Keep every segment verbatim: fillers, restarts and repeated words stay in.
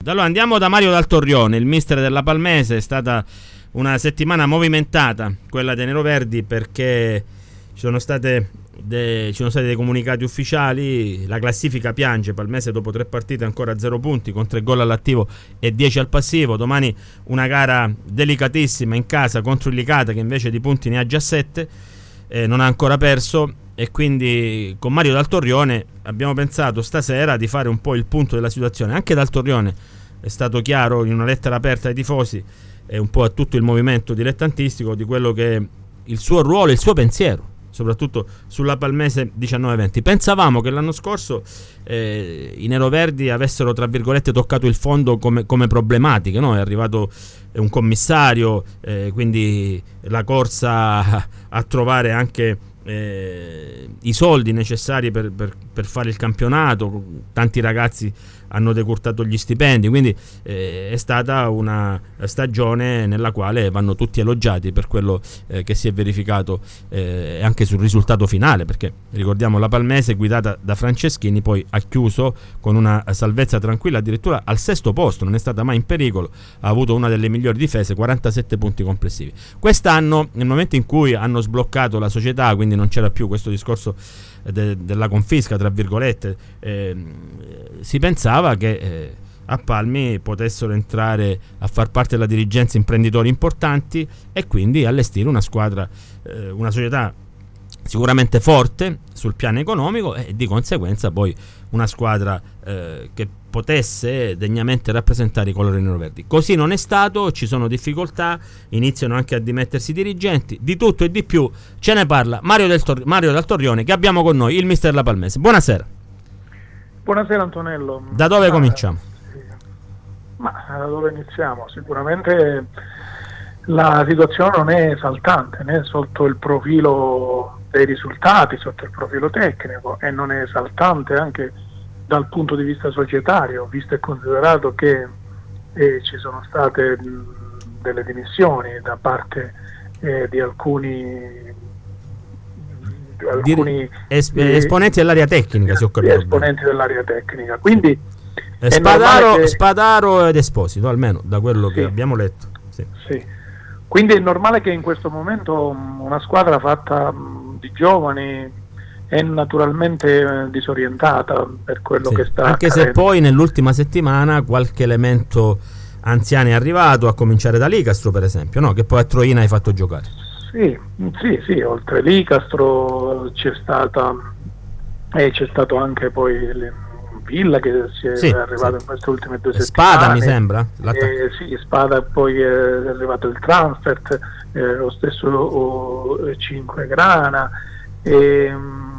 Allora andiamo da Mario Dal Torrione, il mister della Palmese. È stata una settimana movimentata quella dei neroverdi, perché ci sono state de, ci sono stati dei comunicati ufficiali. La classifica piange, Palmese dopo tre partite ancora a zero punti, con tre gol all'attivo e dieci al passivo. Domani una gara delicatissima in casa contro il Licata, che invece di punti ne ha già sette, eh, non ha ancora perso. E quindi con Mario Dal Torrione abbiamo pensato stasera di fare un po' il punto della situazione. Anche Dal Torrione è stato chiaro in una lettera aperta ai tifosi e un po' a tutto il movimento dilettantistico di quello che è il suo ruolo e il suo pensiero, soprattutto sulla Palmese diciannove venti. Pensavamo che l'anno scorso eh, i neroverdi avessero, tra virgolette, toccato il fondo come, come problematiche, no? È arrivato un commissario, eh, quindi la corsa a, a trovare anche Eh, i soldi necessari per, per, per fare il campionato. Tanti ragazzi hanno decurtato gli stipendi, quindi eh, è stata una stagione nella quale vanno tutti elogiati per quello eh, che si è verificato, eh, anche sul risultato finale, perché ricordiamo la Palmese guidata da Franceschini poi ha chiuso con una salvezza tranquilla, addirittura al sesto posto, non è stata mai in pericolo, ha avuto una delle migliori difese, quarantasette punti complessivi. Quest'anno, nel momento in cui hanno sbloccato la società, quindi non c'era più questo discorso de, della confisca, tra virgolette, eh, si pensava che eh, a Palmi potessero entrare a far parte della dirigenza imprenditori importanti e quindi allestire una squadra, eh, una società sicuramente forte sul piano economico e di conseguenza poi una squadra eh, che potesse degnamente rappresentare i colori neroverdi. Così non è stato, ci sono difficoltà, iniziano anche a dimettersi i dirigenti, di tutto e di più ce ne parla Mario, del Tor- Mario Dal Torrione, che abbiamo con noi, il mister della Palmese. Buonasera. Buonasera Antonello. Da dove ah, cominciamo? Sì. Ma da dove iniziamo? Sicuramente la situazione non è esaltante né sotto il profilo dei risultati, sotto il profilo tecnico, e non è esaltante anche dal punto di vista societario, visto e considerato che eh, ci sono state mh, delle dimissioni da parte eh, di alcuni, di alcuni es- eh, esponenti dell'area tecnica, se ho capito esponenti bene. dell'area tecnica, quindi eh, Spadaro, che... Spadaro ed Esposito, almeno da quello sì. che abbiamo letto. Sì. Sì. Quindi è normale che in questo momento una squadra fatta di giovani è naturalmente eh, disorientata per quello sì, che sta anche accadendo. Se poi nell'ultima settimana qualche elemento anziano è arrivato, a cominciare da Licastro per esempio, no? Che poi a Troina hai fatto giocare. Sì, sì, sì, oltre Licastro c'è stata e c'è stato anche poi il Villa che si è sì, arrivato sì. in queste ultime due settimane. Spada mi sembra? Eh, sì, Spada, poi è arrivato il transfert, eh, lo stesso oh, cinque Grana, e,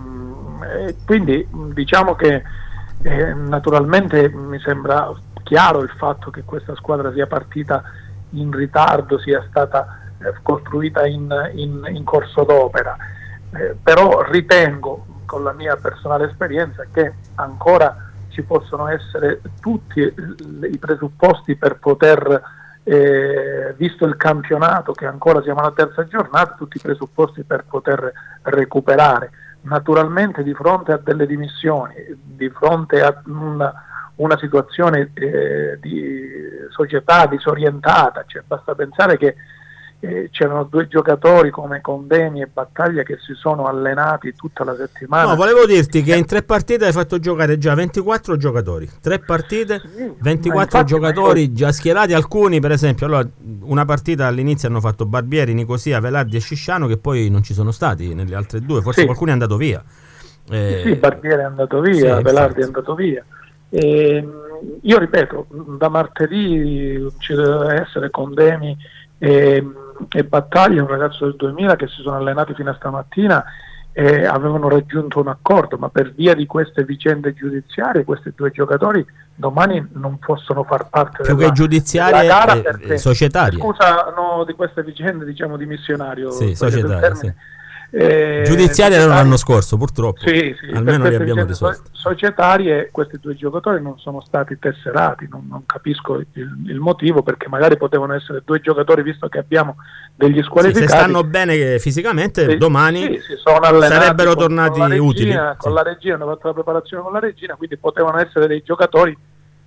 e quindi diciamo che eh, naturalmente mi sembra chiaro il fatto che questa squadra sia partita in ritardo, sia stata eh, costruita in, in, in corso d'opera, eh, però ritengo, con la mia personale esperienza, che ancora ci possono essere tutti i presupposti per poter, eh, visto il campionato che ancora siamo alla terza giornata, tutti i presupposti per poter recuperare. Naturalmente di fronte a delle dimissioni, di fronte a una, una situazione eh, di società disorientata, cioè basta pensare che Eh, c'erano due giocatori come Condemi e Battaglia che si sono allenati tutta la settimana. No, volevo dirti che in tre partite hai fatto giocare già ventiquattro giocatori, tre partite, sì, ventiquattro giocatori già schierati, alcuni per esempio, allora una partita all'inizio hanno fatto Barbieri, Nicosia, Velardi e Scisciano, che poi non ci sono stati nelle altre due, forse sì. qualcuno è andato via. Eh, sì, Barbieri è andato via, sì, Velardi è andato via. E, io ripeto, da martedì ci deve essere Condemi e e Battaglia, un ragazzo del duemila, che si sono allenati fino a stamattina e avevano raggiunto un accordo, ma per via di queste vicende giudiziarie questi due giocatori domani non possono far parte più della, che giudiziarie della gara e, perché, e societarie. Scusa, no, di queste vicende diciamo di missionario, sì, societarie, sì. Eh, giudiziarie erano l'anno scorso, purtroppo. Sì, sì, almeno li abbiamo risolti. Societarie, questi due giocatori non sono stati tesserati, non, non capisco il, il motivo, perché magari potevano essere due giocatori, visto che abbiamo degli squalificati. Sì, se stanno bene fisicamente, sì, domani sì, si sono sarebbero tornati con regina, utili. Con sì. la regina, hanno fatto la preparazione con la regina, quindi potevano essere dei giocatori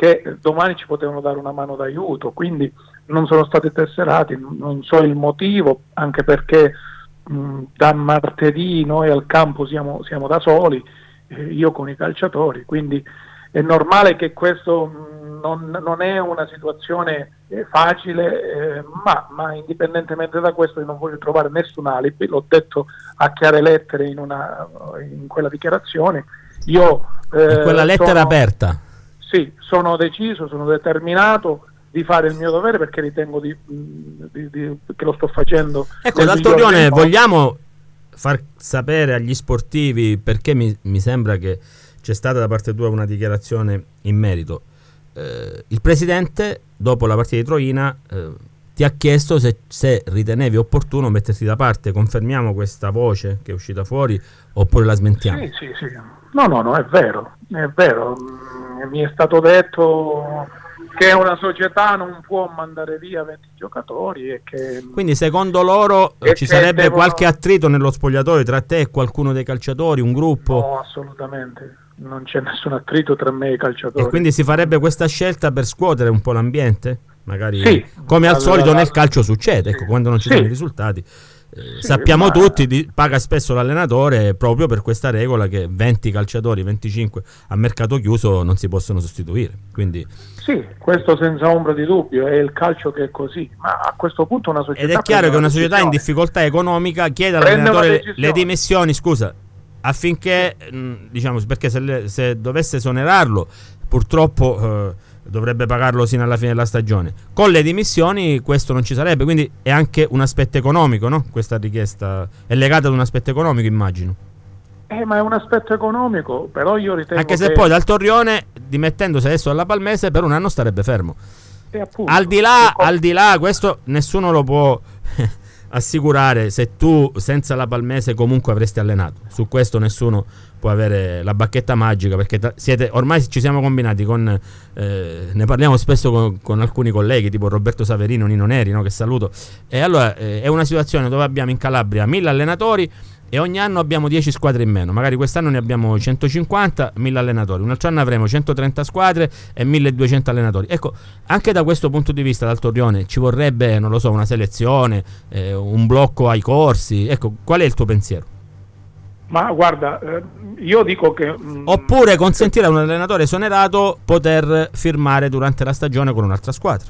che domani ci potevano dare una mano d'aiuto, quindi non sono stati tesserati, non so il motivo, anche perché mh, da martedì noi al campo siamo, siamo da soli, eh, io con i calciatori, quindi è normale che questo mh, non, non è una situazione eh, facile, eh, ma, ma indipendentemente da questo io non voglio trovare nessun alibi, l'ho detto a chiare lettere in, una, in quella dichiarazione. Io, eh, in quella lettera sono, aperta? Sì, sono deciso, sono determinato di fare il mio dovere, perché ritengo di, di, di, che lo sto facendo. Ecco, dal Torrione vogliamo far sapere agli sportivi, perché mi, mi sembra che c'è stata da parte tua una dichiarazione in merito. Eh, il presidente, dopo la partita di Troina, eh, ti ha chiesto se, se ritenevi opportuno metterti da parte. Confermiamo questa voce che è uscita fuori oppure la smentiamo? Sì, sì, sì. No, no, no, è vero, è vero. Mi è stato detto che una società non può mandare via venti giocatori e che... Quindi secondo loro ci sarebbe devono... qualche attrito nello spogliatoio tra te e qualcuno dei calciatori, un gruppo? No, assolutamente. Non c'è nessun attrito tra me e i calciatori. E quindi si farebbe questa scelta per scuotere un po' l'ambiente? Magari sì, come al allora, solito nel calcio succede, sì, ecco, quando non ci sì. sono i risultati. Eh, sì, sappiamo ma... tutti, di, paga spesso l'allenatore proprio per questa regola che venti calciatori, venticinque a mercato chiuso non si possono sostituire. Quindi... Sì, questo senza ombra di dubbio, è il calcio che è così, ma a questo punto una società... Ed è chiaro che una società in difficoltà economica chiede all'allenatore le, le dimissioni, scusa, affinché, mh, diciamo, perché se, le, se dovesse esonerarlo, purtroppo... Eh, dovrebbe pagarlo sino alla fine della stagione. Con le dimissioni questo non ci sarebbe, quindi è anche un aspetto economico, no? Questa richiesta è legata ad un aspetto economico, immagino. Eh, ma è un aspetto economico, però io ritengo anche se che... poi dal Torrione, dimettendosi adesso alla Palmese, per un anno starebbe fermo. E appunto, al di là, al di là, questo nessuno lo può assicurare, se tu senza la Palmese comunque avresti allenato. Su questo nessuno può avere la bacchetta magica, perché ta- siete, ormai ci siamo combinati con eh, ne parliamo spesso con, con alcuni colleghi tipo Roberto Saverino, Nino Neri, no, che saluto, e allora eh, è una situazione dove abbiamo in Calabria mille allenatori e ogni anno abbiamo dieci squadre in meno. Magari quest'anno ne abbiamo centocinquanta, mille allenatori, un altro anno avremo centotrenta squadre e milleduecento allenatori. Ecco, anche da questo punto di vista dal Torrione ci vorrebbe, non lo so, una selezione, eh, un blocco ai corsi. Ecco, qual è il tuo pensiero? Ma guarda, eh, io dico che... Mh, oppure consentire a un allenatore esonerato poter firmare durante la stagione con un'altra squadra.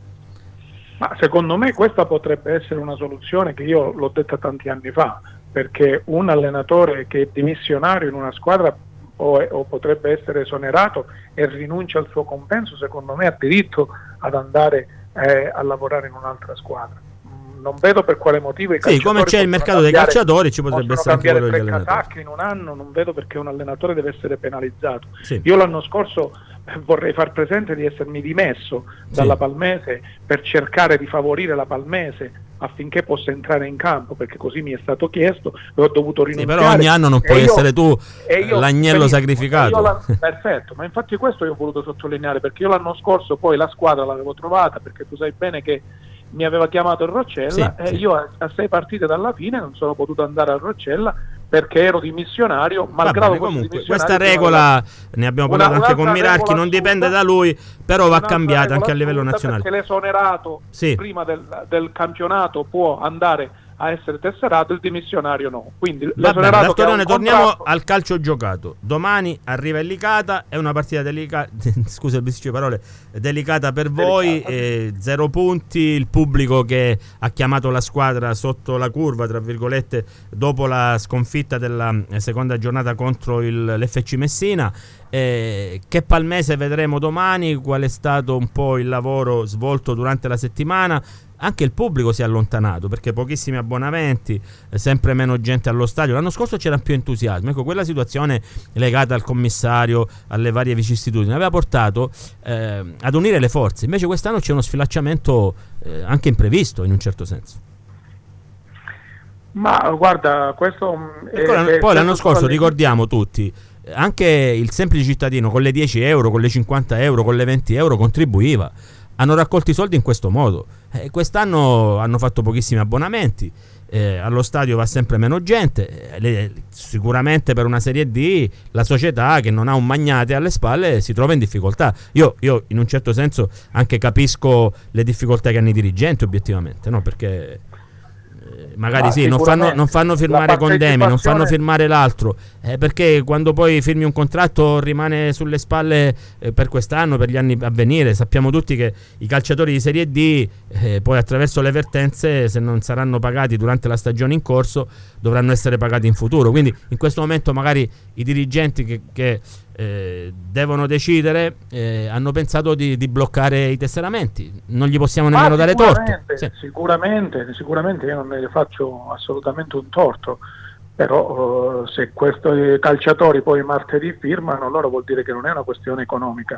Ma secondo me questa potrebbe essere una soluzione che io l'ho detta tanti anni fa, perché un allenatore che è dimissionario in una squadra o, è, o potrebbe essere esonerato e rinuncia al suo compenso, secondo me ha diritto ad andare eh, a lavorare in un'altra squadra. Non vedo per quale motivo i sì, come c'è il mercato dei calciatori ci potrebbe essere anche quello degli allenatori. Casacche in un anno, non vedo perché un allenatore deve essere penalizzato. Sì. Io l'anno scorso eh, vorrei far presente di essermi dimesso dalla sì. Palmese per cercare di favorire la Palmese affinché possa entrare in campo, perché così mi è stato chiesto e ho dovuto rinunciare. Sì, però ogni anno non puoi io, essere tu io, l'agnello sacrificato. La, perfetto, ma infatti questo io ho voluto sottolineare, perché io l'anno scorso poi la squadra l'avevo trovata, perché tu sai bene che mi aveva chiamato il Roccella sì, e sì. io a, a sei partite dalla fine non sono potuto andare al Roccella perché ero dimissionario, malgrado bene, comunque questa regola ne abbiamo parlato una, anche con Mirarchi, non dipende da lui, però va cambiata anche a livello nazionale, perché l'esonerato sì. prima del, del campionato può andare a essere tesserato, il dimissionario no. Quindi l'esonerato Torrione, torniamo contratto... al calcio giocato. Domani arriva il Licata, è una partita delicata scusa il bisticcio di parole, delicata per voi, eh, zero punti, il pubblico che ha chiamato la squadra sotto la curva tra virgolette dopo la sconfitta della seconda giornata contro il, l'F C Messina. Eh, che Palmese vedremo domani, qual è stato un po' il lavoro svolto durante la settimana. Anche il pubblico si è allontanato perché pochissimi abbonamenti, eh, sempre meno gente allo stadio. L'anno scorso c'era più entusiasmo. Ecco, quella situazione legata al commissario, alle varie vicissitudini, aveva portato eh, ad unire le forze. Invece quest'anno c'è uno sfilacciamento eh, anche imprevisto in un certo senso. Ma guarda, questo è, ecco, è, poi è l'anno scorso ricordiamo tutti, anche il semplice cittadino con le dieci euro, con le cinquanta euro, con le venti euro contribuiva hanno raccolto i soldi in questo modo. Eh, quest'anno hanno fatto pochissimi abbonamenti, eh, allo stadio va sempre meno gente, eh, le, sicuramente per una Serie D la società che non ha un magnate alle spalle si trova in difficoltà. Io, io in un certo senso anche capisco le difficoltà che hanno i dirigenti obiettivamente, no? Perché magari ah, sì, non fanno, non fanno firmare condemi, non fanno firmare l'altro, eh, perché quando poi firmi un contratto rimane sulle spalle eh, per quest'anno, per gli anni a venire. Sappiamo tutti che i calciatori di Serie D eh, poi attraverso le vertenze, se non saranno pagati durante la stagione in corso, dovranno essere pagati in futuro. Quindi in questo momento magari i dirigenti che, che eh, devono decidere eh, hanno pensato di, di bloccare i tesseramenti, non gli possiamo nemmeno Ma dare torto. Sì. Sicuramente, sicuramente io non ne faccio assolutamente un torto, però uh, se questi calciatori poi martedì firmano, allora vuol dire che non è una questione economica.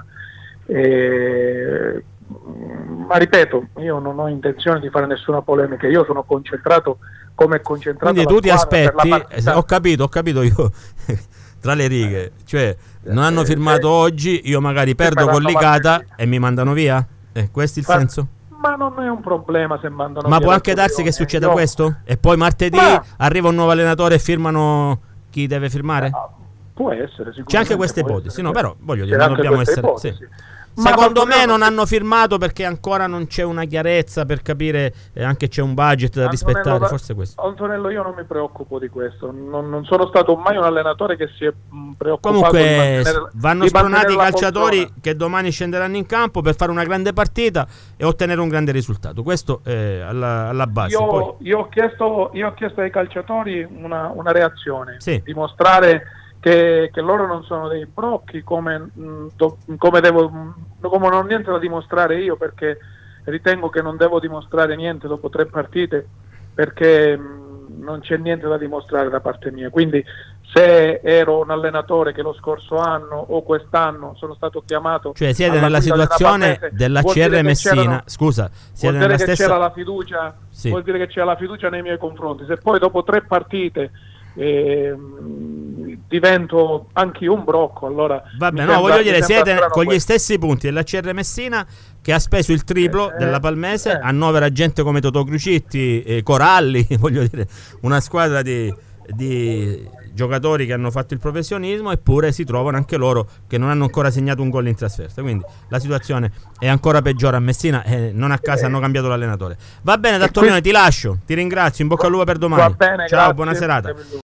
E, ma ripeto, io non ho intenzione di fare nessuna polemica, io sono concentrato come è concentrato. Quindi tu ti aspetti, eh, ho capito, ho capito io tra le righe, cioè non hanno firmato eh, oggi, io magari perdo con Licata e mi mandano via? Eh, questo è il ma, senso? Ma non è un problema se mandano ma via. Ma può anche darsi che succeda io... questo? E poi martedì ma... arriva un nuovo allenatore e firmano chi deve firmare? Eh, può essere, sicuramente. C'è anche questa ipotesi, no, però voglio dire, non dobbiamo essere... Sì. Secondo me non hanno firmato perché ancora non c'è una chiarezza per capire, eh, anche c'è un budget da Antonello, rispettare, forse questo. Antonello, io non mi preoccupo di questo, non, non sono stato mai un allenatore che si è mh, preoccupato. Comunque di mantenere, vanno di spronati i calciatori poltrona. Che domani scenderanno in campo per fare una grande partita e ottenere un grande risultato, questo è alla, alla base. Io, Poi... io, ho chiesto, io ho chiesto ai calciatori una, una reazione, sì. dimostrare Che, che loro non sono dei brocchi come, mh, do, come, devo, mh, come non ho niente da dimostrare io, perché ritengo che non devo dimostrare niente dopo tre partite, perché mh, non c'è niente da dimostrare da parte mia. Quindi se ero un allenatore che lo scorso anno o quest'anno sono stato chiamato, cioè siete nella situazione della C R Messina, scusa, siete vuol dire nella che stessa... c'era la fiducia, sì. vuol dire che c'era la fiducia nei miei confronti. Se poi dopo tre partite Eh, divento anche io un brocco, allora vabbè, no, voglio dire, siete con questo. Gli stessi punti della C R Messina, che ha speso il triplo eh, della Palmese, eh. annovera gente come Totò Crucitti, eh, Coralli, voglio dire, una squadra di, di giocatori che hanno fatto il professionismo, eppure si trovano anche loro che non hanno ancora segnato un gol in trasferta. Quindi la situazione è ancora peggiore a Messina e non a caso eh. hanno cambiato l'allenatore. Va bene, D'Antonione, ti lascio, ti ringrazio, in bocca al lupo per domani. Va bene, ciao, grazie. buona serata.